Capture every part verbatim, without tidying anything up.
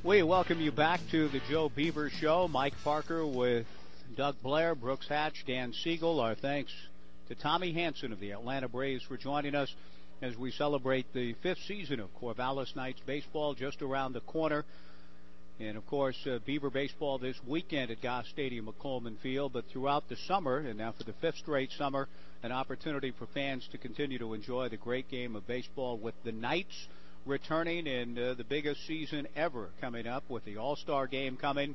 We welcome you back to the Joe Beaver Show. Mike Parker with Doug Blair, Brooks Hatch, Dan Siegel. Our thanks to Tommy Hanson of the Atlanta Braves for joining us as we celebrate the fifth season of Corvallis Knights baseball just around the corner. And, of course, uh, Beaver baseball this weekend at Goss Stadium at Coleman Field. But throughout the summer, and now for the fifth straight summer, an opportunity for fans to continue to enjoy the great game of baseball with the Knights returning in uh, the biggest season ever coming up, with the All-Star game coming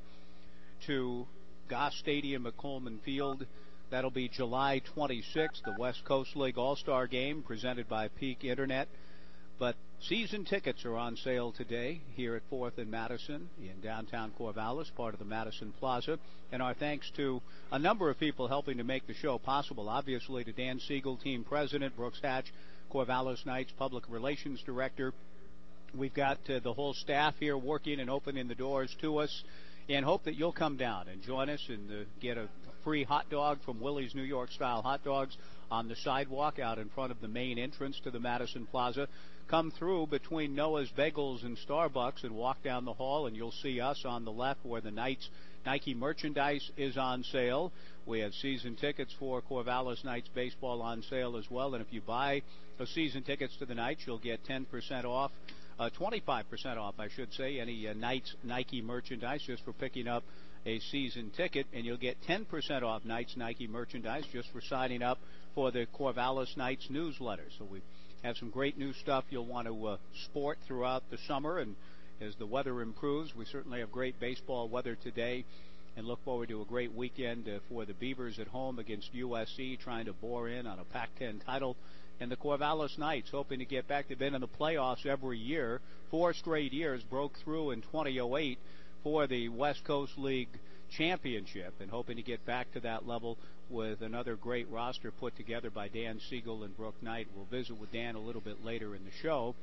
to Goss Stadium at Coleman Field. That'll be July twenty-sixth, the West Coast League All-Star game presented by Peak Internet. But season tickets are on sale today here at fourth and Madison in downtown Corvallis, part of the Madison Plaza. And our thanks to a number of people helping to make the show possible. Obviously to Dan Siegel, team president, Brooks Hatch, Corvallis Knights public relations director. We've got uh, the whole staff here working and opening the doors to us, and hope that you'll come down and join us and uh, get a free hot dog from Willie's New York Style Hot Dogs on the sidewalk out in front of the main entrance to the Madison Plaza. Come through between Noah's Bagels and Starbucks and walk down the hall, and you'll see us on the left where the Knights Nike merchandise is on sale. We have season tickets for Corvallis Knights baseball on sale as well, and if you buy a season tickets to the Knights, you'll get ten percent off. Uh, twenty-five percent off, I should say, any uh, Knights Nike merchandise just for picking up a season ticket, and you'll get ten percent off Knights Nike merchandise just for signing up for the Corvallis Knights newsletter. So we have some great new stuff you'll want to uh, sport throughout the summer, and as the weather improves, we certainly have great baseball weather today, and look forward to a great weekend uh, for the Beavers at home against U S C, trying to bore in on a Pac ten title. And the Corvallis Knights hoping to get back. They've been in the playoffs every year, four straight years, broke through in two thousand eight for the West Coast League Championship, and hoping to get back to that level with another great roster put together by Dan Siegel and Brooke Knight. We'll visit with Dan a little bit later in the show.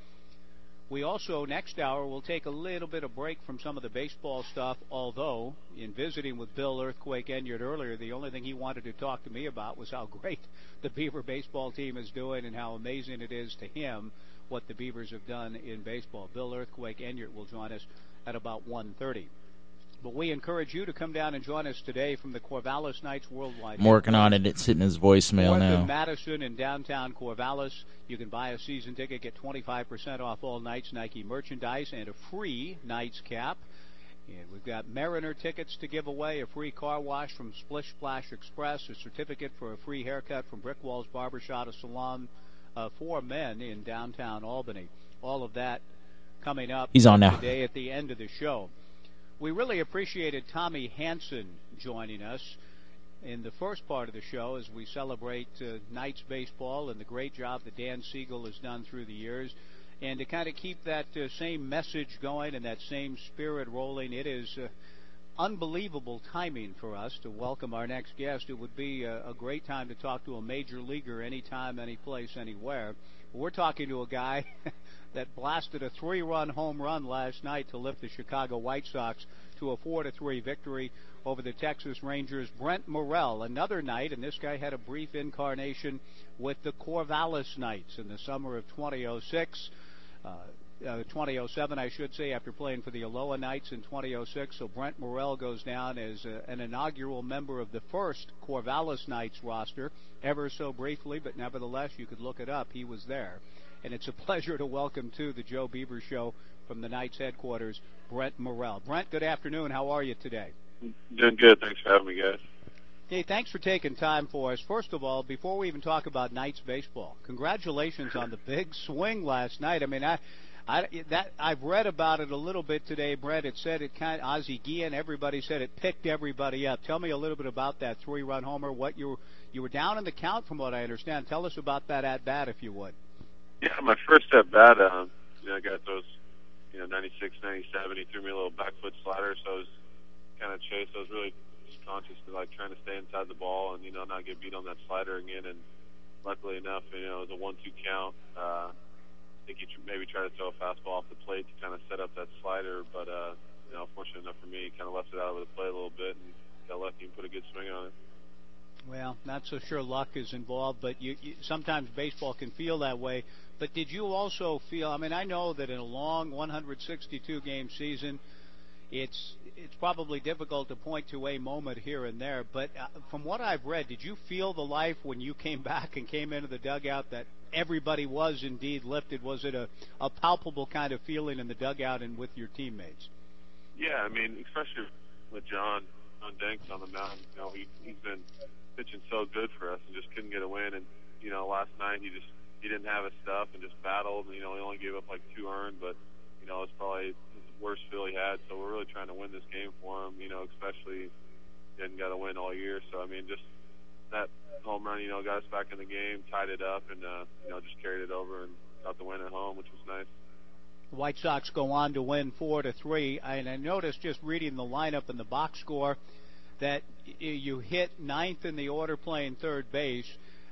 We also, next hour, will take a little bit of break from some of the baseball stuff, although in visiting with Bill Earthquake Enyart earlier, the only thing he wanted to talk to me about was how great the Beaver baseball team is doing and how amazing it is to him what the Beavers have done in baseball. Bill Earthquake Enyart will join us at about one thirty. But we encourage you to come down and join us today from the Corvallis Knights Worldwide. I'm working on it. It's hitting his voicemail North now. of Madison in downtown Corvallis. You can buy a season ticket, get twenty-five percent off all Knights Nike merchandise, and a free Knights cap. And we've got Mariner tickets to give away, a free car wash from Splish Splash Express, a certificate for a free haircut from Brick Walls Barbershop, a salon uh, for men in downtown Albany. All of that coming up He's on now. today at the end of the show. We really appreciated Tommy Hanson joining us in the first part of the show as we celebrate uh, Knights baseball and the great job that Dan Siegel has done through the years. And to kind of keep that uh, same message going and that same spirit rolling, it is uh, unbelievable timing for us to welcome our next guest. It would be a, a great time to talk to a major leaguer anytime, any place, anywhere. We're talking to a guy that blasted a three-run home run last night to lift the Chicago White Sox to a four to three victory over the Texas Rangers. Brent Morel, another night, and this guy had a brief incarnation with the Corvallis Knights in the summer of twenty oh six. Uh, uh, twenty oh seven, I should say, after playing for the Aloha Knights in twenty oh six. So Brent Morel goes down as uh, an inaugural member of the first Corvallis Knights roster, ever so briefly, but nevertheless, you could look it up. He was there. And it's a pleasure to welcome to the Joe Beaver Show from the Knights headquarters, Brent Morel. Brent, good afternoon. How are you today? Doing good. Thanks for having me, guys. Hey, thanks for taking time for us. First of all, before we even talk about Knights baseball, congratulations on the big swing last night. I mean, I, I, that I've read about it a little bit today, Brent. It said it kind of, Ozzie Guillen, everybody said it picked everybody up. Tell me a little bit about that three-run homer. What you were, you were down in the count, from what I understand. Tell us about that at bat, if you would. Yeah, my first at bat, um, you know, I got those, you know, ninety-six, ninety-seven. He threw me a little back foot slider, so I was kind of chased. I was really just conscious of like trying to stay inside the ball and, you know, not get beat on that slider again. And luckily enough, you know, it was a one-two count. Uh, I think he maybe tried to throw a fastball off the plate to kind of set up that slider, but uh, you know, fortunate enough for me, he kind of left it out of the plate a little bit and got lucky and put a good swing on it. Well, not so sure luck is involved, but you, you, sometimes baseball can feel that way. But did you also feel, I mean, I know that in a long one hundred sixty-two game season, it's it's probably difficult to point to a moment here and there. But uh, from what I've read, did you feel the life when you came back and came into the dugout that everybody was indeed lifted? Was it a, a palpable kind of feeling in the dugout and with your teammates? Yeah, I mean, especially with John, John Danks on the mound. You know, he, he's been pitching so good for us and just couldn't get a win. And, you know, last night he just he didn't have his stuff and just battled. And, you know, he only gave up like two earned, but, you know, it's probably his worst feel he had. So we're really trying to win this game for him, you know, especially he hadn't got a win all year. So, I mean, just that home run, you know, got us back in the game, tied it up, and, uh, you know, just carried it over and got the win at home, which was nice. The White Sox go on to win four to three, and I noticed just reading the lineup and the box score that you hit ninth in the order playing third base.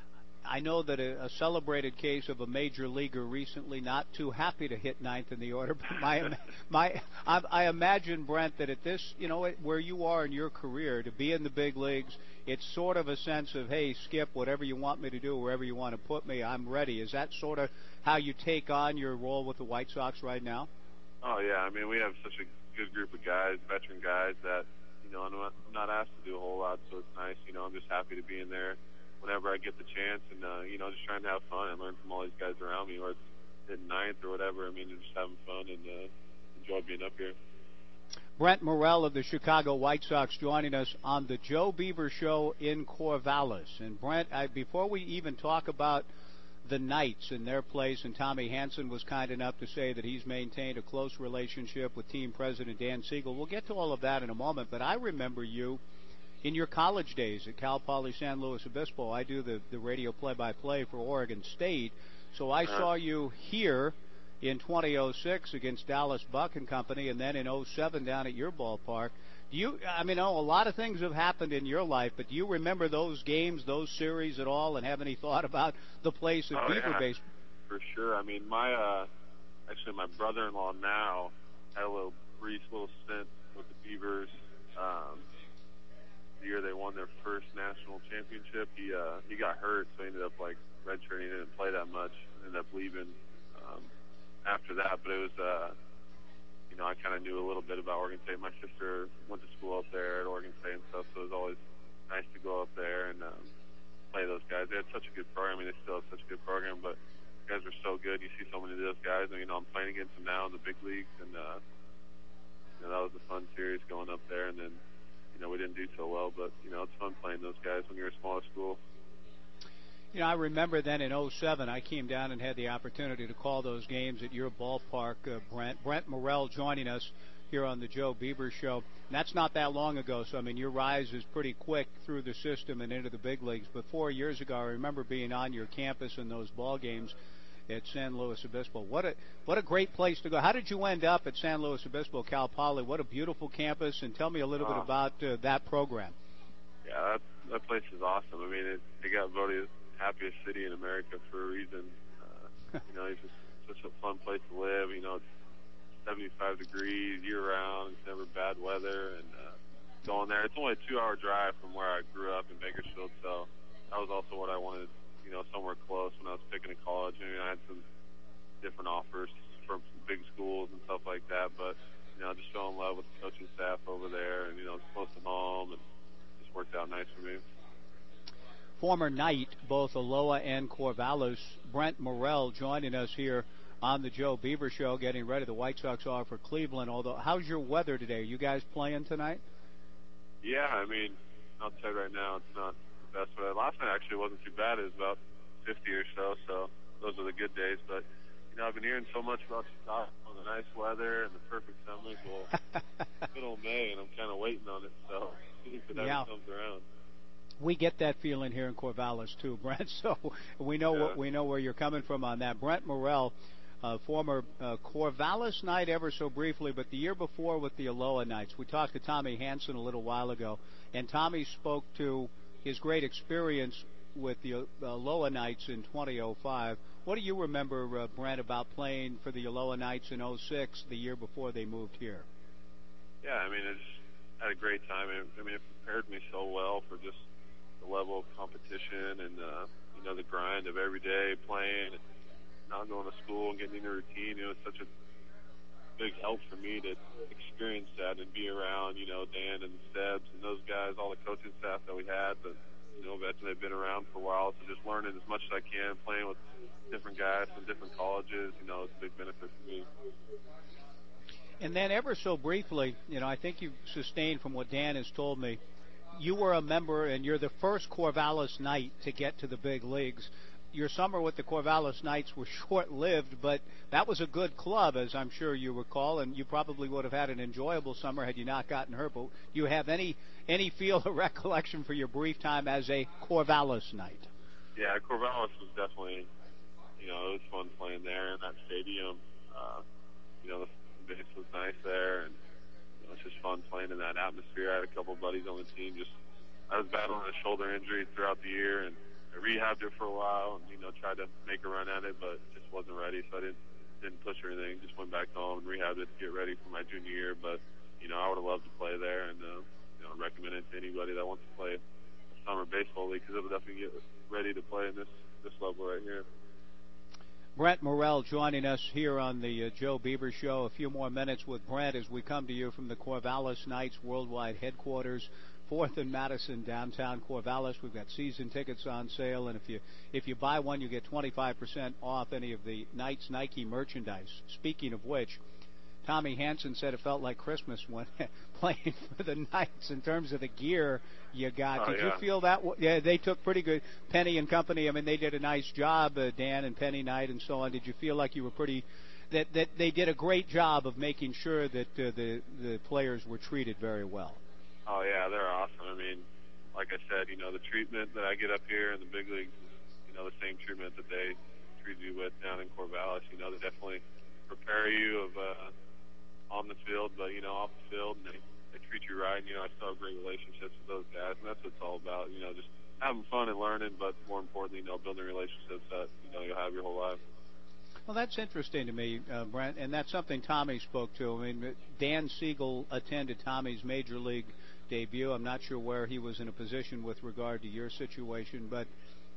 I know that a, a celebrated case of a major leaguer recently not too happy to hit ninth in the order. But my, my, I, I imagine, Brent, that at this, you know, where you are in your career, to be in the big leagues, it's sort of a sense of, hey, Skip, whatever you want me to do, wherever you want to put me, I'm ready. Is that sort of how you take on your role with the White Sox right now? Oh, yeah. I mean, we have such a good group of guys, veteran guys, that, you know, I'm not, I'm not asked to do a whole lot, so it's nice. You know, I'm just happy to be in there whenever I get the chance, and, uh, you know, just trying to have fun and learn from all these guys around me, or it's hitting ninth or whatever. I mean, just having fun and uh, enjoy being up here. Brent Morel of the Chicago White Sox joining us on the Joe Beaver Show in Corvallis. And, Brent, I, before we even talk about the Knights and their place, and Tommy Hanson was kind enough to say that he's maintained a close relationship with team president Dan Siegel. We'll get to all of that in a moment, but I remember you in your college days at Cal Poly San Luis Obispo. I do the, the radio play-by-play for Oregon State, so I saw you here in twenty oh six against Dallas Buck and Company, and then in oh seven down at your ballpark. Do you, I mean, oh, a lot of things have happened in your life, but do you remember those games, those series at all, and have any thought about the place of oh, Beaver yeah, base? For sure. I mean, my uh, actually my brother-in-law now had a little brief little stint with the Beavers. Um, the year they won their first national championship, he uh, he got hurt, so he ended up like redshirting. He didn't play that much. Ended up leaving um, after that, but it was. Uh, You know, I kind of knew a little bit about Oregon State. My sister went to school up there at Oregon State and stuff, so it was always nice to go up there and um, play those guys. They had such a good program. I mean, they still have such a good program, but guys are so good. You see so many of those guys, and, you know, I'm playing against them now in the big leagues, and, uh, you know, that was a fun series going up there, and then, you know, we didn't do so well, but, you know, it's fun playing those guys when you're a smaller school. You know, I remember then in oh seven, I came down and had the opportunity to call those games at your ballpark, uh, Brent. Brent Morel joining us here on the Joe Beaver Show. And that's not that long ago, so, I mean, your rise is pretty quick through the system and into the big leagues. But four years ago, I remember being on your campus in those ball games at San Luis Obispo. What a what a great place to go. How did you end up at San Luis Obispo, Cal Poly? What a beautiful campus, and tell me a little uh, bit about uh, that program. Yeah, that, that place is awesome. I mean, it, it got voted happiest city in America for a reason. Uh, you know, it's just such a fun place to live. You know, it's seventy-five degrees year round. It's never bad weather, and uh, going there. It's only a two-hour drive from where I grew up in Bakersfield, so that was also what I wanted. You know, somewhere close when I was picking a college. I mean, I had some different offers from some big schools and stuff like that, but you know, I just fell in love with the coaching staff over there, and you know, it's close to home, and it just worked out nice for me. Former Knight, both Aloha and Corvallis, Brent Morel joining us here on the Joe Beaver Show, getting ready. The White Sox are for Cleveland. Although, how's your weather today? Are you guys playing tonight? Yeah, I mean, outside right now, it's not the best weather. Last night actually wasn't too bad. It was about fifty or so, so those are the good days. But, you know, I've been hearing so much about Chicago and the nice weather and the perfect summers. Well, good old May, and I'm kind of waiting on it, so see if it ever yeah. comes around. We get that feeling here in Corvallis too, Brent. So we know yeah. what we know where you're coming from on that. Brent Morel, uh, former uh, Corvallis Knight ever so briefly, but the year before with the Aloha Knights. We talked to Tommy Hanson a little while ago, and Tommy spoke to his great experience with the uh, Aloha Knights in twenty oh five. What do you remember, uh, Brent, about playing for the Aloha Knights in oh six, the year before they moved here? Yeah, I mean, I just had a great time. I mean, it prepared me so well for just the level of competition and, uh, you know, the grind of every day playing and not going to school and getting in a routine. You know, it's such a big help for me to experience that and be around, you know, Dan and Stebbs and those guys, all the coaching staff that we had, but, you know, vets that have been around for a while. So just learning as much as I can, playing with different guys from different colleges, you know, it's a big benefit for me. And then ever so briefly, you know, I think you've sustained from what Dan has told me, you were a member and you're the first Corvallis Knight to get to the big leagues. Your summer with the Corvallis Knights was short-lived, but that was a good club, as I'm sure you recall, and you probably would have had an enjoyable summer had you not gotten hurt. But do you have any any feel or recollection for your brief time as a Corvallis Knight? Yeah, Corvallis was definitely, you know, it was fun playing there in that stadium. Uh, you know, the base was nice there, and you know, it's just fun playing in that atmosphere. I had a couple of buddies on the team. Just I was battling a shoulder injury throughout the year, and I rehabbed it for a while, and you know, tried to make a run at it, but just wasn't ready, so I didn't didn't push or anything. Just went back home and rehabbed it to get ready for my junior year. But you know, I would have loved to play there, and uh, you know, recommend it to anybody that wants to play a summer baseball league, because it'll definitely get ready to play in this this level right here. Brent Morrell joining us here on the uh, Joe Beaver Show. A few more minutes with Brent as we come to you from the Corvallis Knights Worldwide Headquarters, fourth and Madison, downtown Corvallis. We've got season tickets on sale, and if you if you buy one, you get twenty-five percent off any of the Knights Nike merchandise. Speaking of which, Tommy Hansen said it felt like Christmas when playing for the Knights in terms of the gear you got. Oh, Did yeah. you feel that? Yeah, they took pretty good. Penny and company, I mean, they did a nice job, uh, Dan and Penny Knight and so on. Did you feel like you were pretty, that, that they did a great job of making sure that uh, the, the players were treated very well? Oh, yeah, they're awesome. I mean, like I said, you know, the treatment that I get up here in the big leagues is, you know, the same treatment that they treat you with down in Corvallis. You know, they definitely prepare you of uh, on the field, but, you know, off the field, and they, they treat you right. And, you know, I still have great relationships with those guys, and that's what it's all about, you know, just having fun and learning, but more importantly, you know, building relationships that, you know, you'll have your whole life. Well, that's interesting to me, uh, Brent, and that's something Tommy spoke to. I mean, Dan Siegel attended Tommy's Major League debut. I'm not sure where he was in a position with regard to your situation, but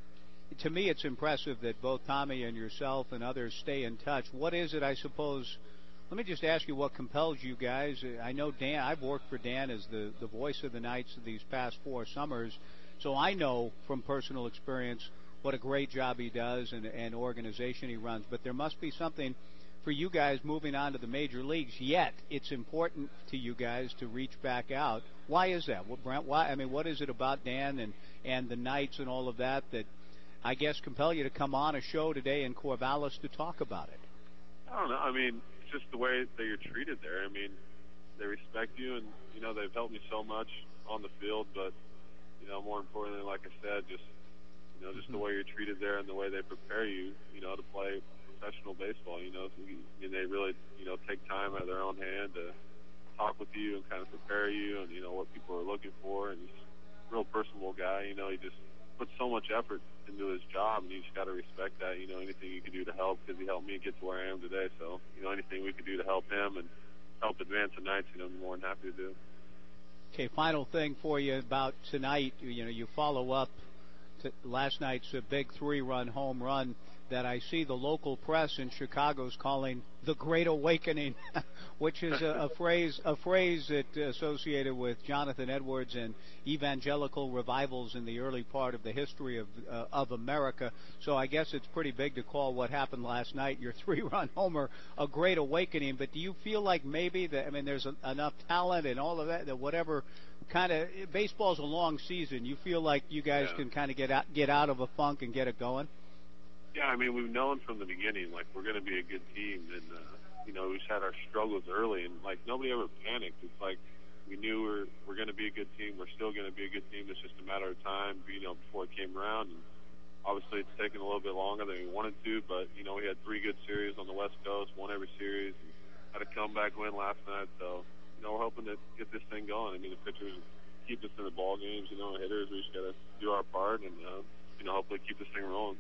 to me it's impressive that both Tommy and yourself and others stay in touch. What is it, I suppose, let me just ask you what compels you guys. I know Dan, I've worked for Dan as the, the voice of the Knights these past four summers, so I know from personal experience what a great job he does and, and organization he runs, but there must be something for you guys moving on to the major leagues, yet it's important to you guys to reach back out. Why is that? What, Brent, why? I mean, what is it about Dan and, and the Knights and all of that that I guess compel you to come on a show today in Corvallis to talk about it? I don't know. I mean, it's just the way that you're treated there. I mean, they respect you, and, you know, they've helped me so much on the field, but, you know, more importantly, like I said, just, you know, just mm-hmm. the way you're treated there and the way they prepare you, you know, to play professional baseball. You know, and they really, you know, take time out of their own hand to talk with you and kind of prepare you, and you know what people are looking for. And he's a real personable guy. You know, he just puts so much effort into his job, and you just got to respect that. You know, anything you can do to help, because he helped me get to where I am today. So, you know, anything we could do to help him and help advance the Knights, you know, I'm more than happy to do. Okay, final thing for you about tonight. You know, you follow up to last night's uh, big three-run home run that I see the local press in Chicago's calling the Great Awakening, which is a, a phrase a phrase that associated with Jonathan Edwards and evangelical revivals in the early part of the history of uh, of America. So I guess it's pretty big to call what happened last night, your three-run homer, a Great Awakening. But do you feel like maybe that, I mean, there's a, enough talent and all of that, that whatever kind of, baseball's a long season, you feel like you guys yeah. can kind of get out, get out of a funk and get it going? Yeah, I mean, we've known from the beginning, like, we're going to be a good team. And, uh, you know, we've had our struggles early, and, like, nobody ever panicked. It's like we knew we're, we're going to be a good team. We're still going to be a good team. It's just a matter of time, you know, before it came around. And obviously it's taken a little bit longer than we wanted to, but, you know, we had three good series on the West Coast, won every series, and had a comeback win last night. So, you know, we're hoping to get this thing going. I mean, the pitchers keep us in the ball games, you know, hitters, we just got to do our part and, uh, you know, hopefully keep this thing rolling.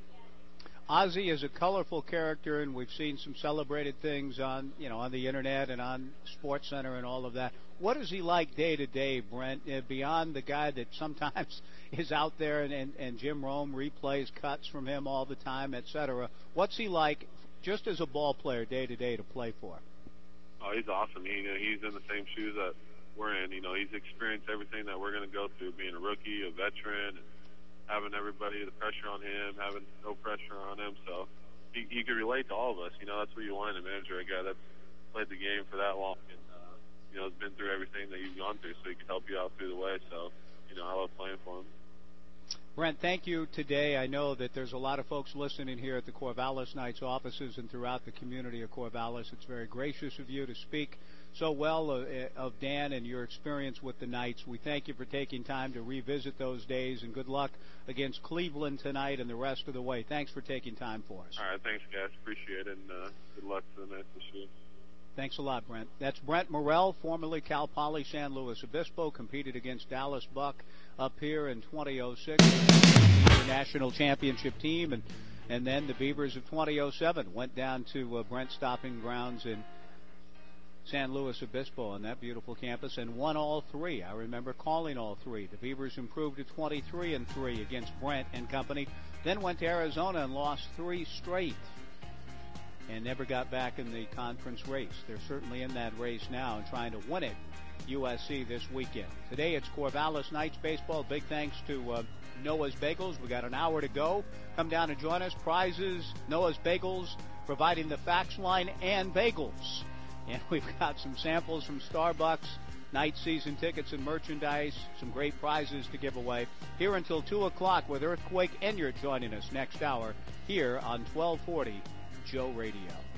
Ozzie is a colorful character, and we've seen some celebrated things on, you know, on the internet and on SportsCenter and all of that. What is he like day to day, Brent? Uh, beyond the guy that sometimes is out there and, and, and Jim Rome replays cuts from him all the time, et cetera. What's he like, just as a ball player, day to day to play for? Oh, he's awesome. He, you know, he's in the same shoes that we're in. You know, he's experienced everything that we're going to go through, being a rookie, a veteran, and having everybody, the pressure on him, having no pressure on him. So he, he can relate to all of us. You know, that's what you want in a manager, a guy that's played the game for that long and, uh, you know, has been through everything that you've gone through, so he can help you out through the way. So, you know, I love playing for him. Brent, thank you today. I know that there's a lot of folks listening here at the Corvallis Knights offices and throughout the community of Corvallis. It's very gracious of you to speak so well of, of Dan and your experience with the Knights. We thank you for taking time to revisit those days, and good luck against Cleveland tonight and the rest of the way. Thanks for taking time for us. All right, thanks, guys. Appreciate it, and uh, good luck to the Knights this year. Thanks a lot, Brent. That's Brent Morrell, formerly Cal Poly San Luis Obispo, competed against Dallas Buck up here in twenty oh six, the national championship team, and and then the Beavers of twenty oh seven went down to uh, Brent stopping grounds in San Luis Obispo on that beautiful campus and won all three. I remember calling all three. The Beavers improved to twenty-three and three against Brent and company, then went to Arizona and lost three straight and never got back in the conference race. They're certainly in that race now and trying to win it, U S C, this weekend. Today it's Corvallis Knights baseball. Big thanks to uh, Noah's Bagels. We got an hour to go. Come down and join us. Prizes, Noah's Bagels, providing the fax line and bagels. And we've got some samples from Starbucks, night season tickets and merchandise, some great prizes to give away. Here until two o'clock with Earthquake Enyart joining us next hour here on twelve forty Joe Radio.